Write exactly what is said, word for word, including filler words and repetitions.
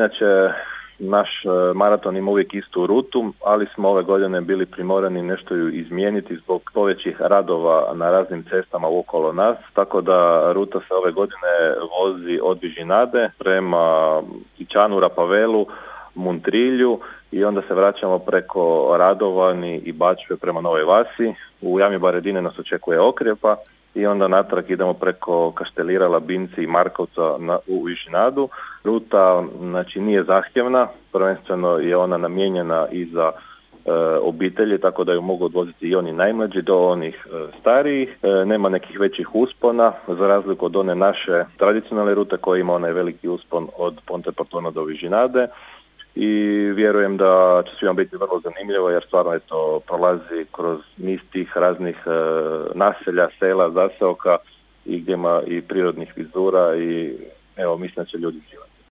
inače naš maraton ima uvijek istu rutu, ali smo ove godine bili primorani nešto ju izmijeniti zbog povećih radova na raznim cestama okolo nas, tako da ruta se ove godine vozi od Vižinade prema Ičanu, Rapavelu, Muntrilju i onda se vraćamo preko Radovani i Bačve prema Novoj Vasi. U Jami Baredine nas očekuje Okrjepa i onda natrag idemo preko Kaštelira, Labinci i Markovca na, u Vižinadu. Ruta znači nije zahtjevna, prvenstveno je ona namijenjena i za e, obitelji, tako da ju mogu odvoziti i oni najmlađi do onih e, starijih. E, nema nekih većih uspona, za razliku od one naše tradicionalne rute koja ima onaj veliki uspon od Ponte Portona do Vižinade. I vjerujem da će svima biti vrlo zanimljivo jer stvarno eto prolazi kroz niz tih raznih e, naselja, sela, zaseoka i gdje ima i prirodnih vizura i evo mislim da će ljudi živjeti.